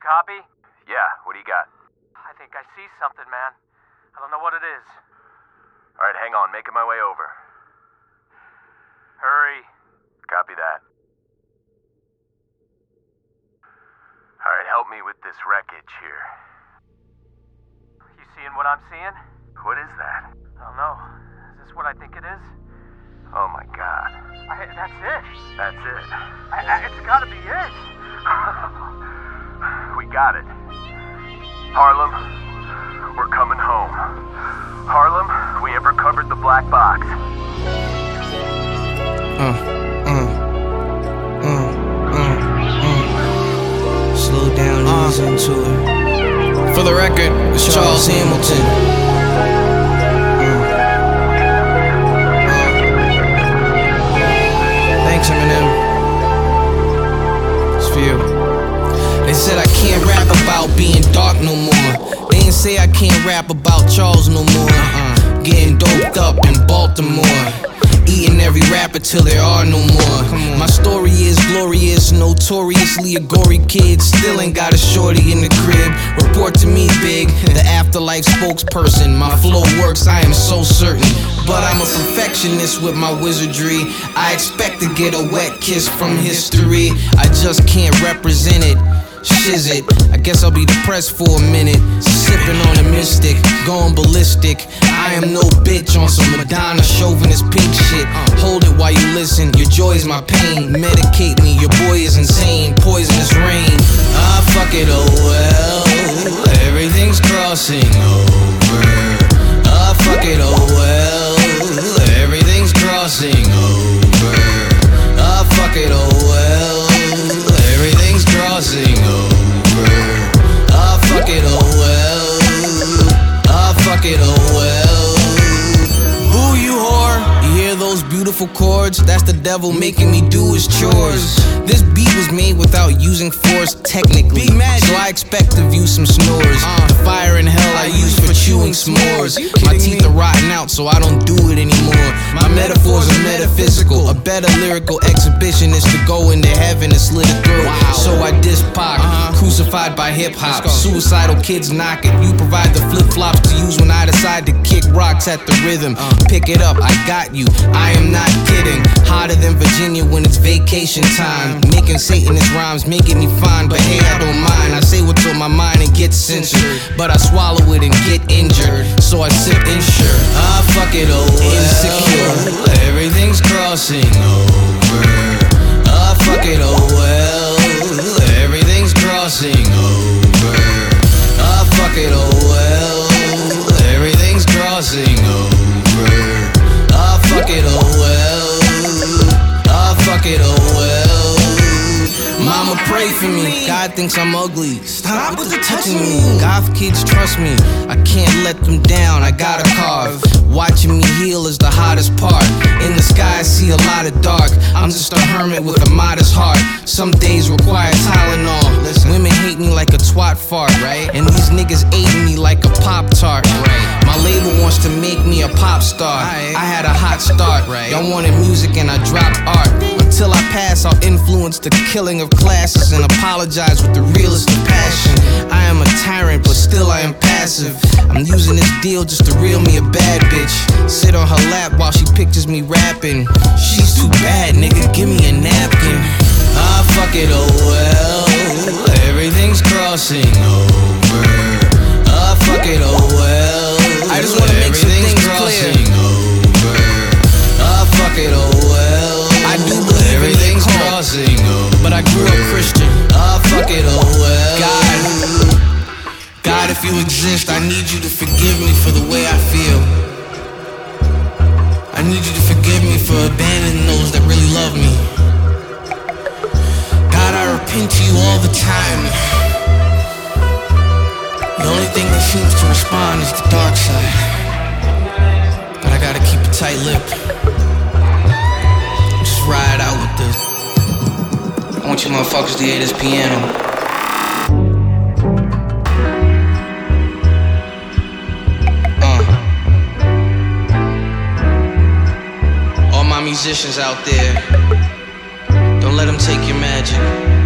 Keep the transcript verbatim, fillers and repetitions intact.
copy? Yeah, what do you got? I think I see something, man. I don't know what it is. Alright, hang on, making my way over. Hurry. Copy that. Alright, help me with this wreckage here. You seeing what I'm seeing? What is that? I don't know. Is this what I think it is? Oh my god. I, that's it. That's it. I, I, it's gotta be it. We got it. Harlem, we're coming home. Harlem, we have recovered the black box. Uh, uh, uh, uh, uh. Slow down, ease into it. For the record, it's Charles Hamilton. Uh, uh. Thanks, Eminem. It's for you. They said I can't rap about being dark no more. They didn't say I can't rap about Charles no more. Uh-uh. Getting doped up in Baltimore. Eating every rapper till there are no more. My story is glorious, notoriously a gory kid. Still ain't got a shorty in the crib. Report to me, big, the afterlife spokesperson. My flow works, I am so certain. But I'm a perfectionist with my wizardry. I expect to get a wet kiss from history. I just can't represent it. Shiz it, I guess I'll be depressed for a minute. Sipping on a mystic, going ballistic. I am no bitch on some Madonna chauvinist pig shit. Hold it while you listen, your joy is my pain. Medicate me, your boy is insane. Poisonous rain. Ah, fuck it, oh well. Everything's crossing over. Ah, fuck it, oh well. Everything's crossing over. Ah, fuck it, oh well. Everything's crossing over. Ah, fuck it, oh well. Ah, fuck it, oh well. Boo, you whore. You hear those beautiful chords? That's the devil making me do his chores. This beat was made without using force technically, so I expect to view some snores. The fire in hell I use for chewing s'mores. My teeth are rotting out, so I don't do it anymore. My metaphors are metaphysical. A better lyrical exhibition is to go into heaven and slit a throat. So I diss Pac, crucified by hip-hop. Suicidal kids knock it. You provide the flip-flops to use when I decide to kick rocks at the rhythm. Pick it up, I got you, I am not kidding. Hotter than Virginia when it's vacation time. Making Satanist rhymes, making me fine, but hey, I don't mind. I say what's on my mind and get censored, but I swallow it and get injured, so I sip insure. Ah, fuck it, oh well. Insecure. Everything's crossing over. Ah, fuck it, oh well. Everything's crossing over. Ah, fuck it, oh well. Everything's crossing over. Ah, fuck it, oh well. Ah, fuck it, oh well. Mama, pray for me. God thinks I'm ugly. Stop with the touching me. Goth kids trust me. I can't let them down. I gotta carve. Watching me heal is the hottest part. In the sky I see a lot of dark. I'm just a hermit with a modest heart. Some days require Tylenol. Women hate me like a twat fart, right? And these niggas aiding me like a Pop-Tart, right? My label wants to make me a pop star. I had a hot start, right? Y'all wanted music and I dropped art. Until I pass, I'll influence the killing of classes and apologize with the realest of passion. I am a tyrant, but still I am passive. I'm using this deal just to reel me a bad bitch. Sit on her lap while she pictures me rapping. She's too bad, nigga, give me a napkin. Ah, fuck it, oh well. Everything's crossing over. Ah, fuck it, oh well. I just wanna make some things clear. Over. Ah, fuck it, oh well. I do believe everything's crossing over, but I grew up Christian. Ah, fuck it, oh well. God, God, if you exist, I need you to forgive me for the way I feel. I need you to forgive me for abandoning those that really love me. God, I repent to you all the time. The only thing that seems to respond is the dark side. But I gotta keep a tight lip. Just ride out with this. I want you motherfuckers to hear this piano. Uh. All my musicians out there, don't let them take your magic.